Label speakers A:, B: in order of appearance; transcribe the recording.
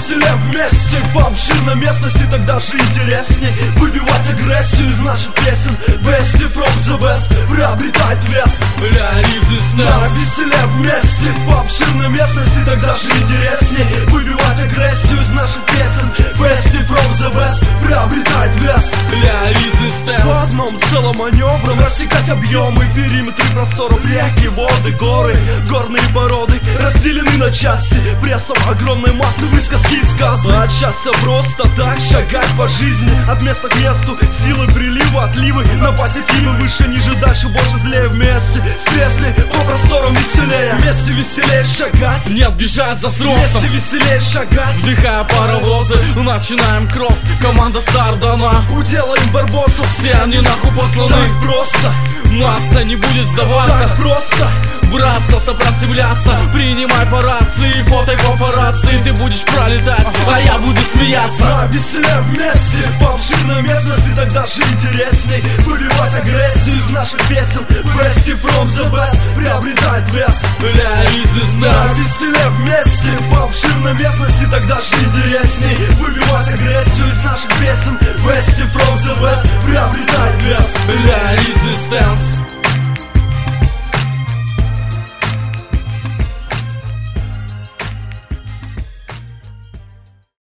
A: веселее вместе по обширной местности, так даже интересней. Выбивать агрессию из наших песен. Best from the best приобретает вес.
B: Да,
A: веселее вместе по обширной местности, так даже интересней. Выбивать агрессию из наших песен. Best from the best приобретает вес. В одном целом маневром рассекать объемы, периметры просторов, реки, воды, горы, горные породы разделены на части прессом огромной массы, высказки и сказы. От счастья просто так шагать по жизни, от места к месту, силы прилива, отливы на позитивы, выше, ниже, дальше, больше, злее. Вместе с песней по просторам веселее. Вместе веселее шагать,
B: не отбежать за сроком.
A: Вместе веселее шагать,
B: вдыхая паровозы, начинаем кросс. Команда Стардана,
A: уделаем барбосов.
B: все они нахуй посланы.
A: Так просто,
B: масса не будет сдаваться.
A: так просто,
B: браться, сопротивляться. Принимай по рации, фотай папарацци. Ты будешь пролетать, а я буду смеяться.
A: веселее вместе по обширной местности, так даже интересней. Выбивать агрессию из наших песен. Best from the best приобретает вес.
B: Ля и звезда.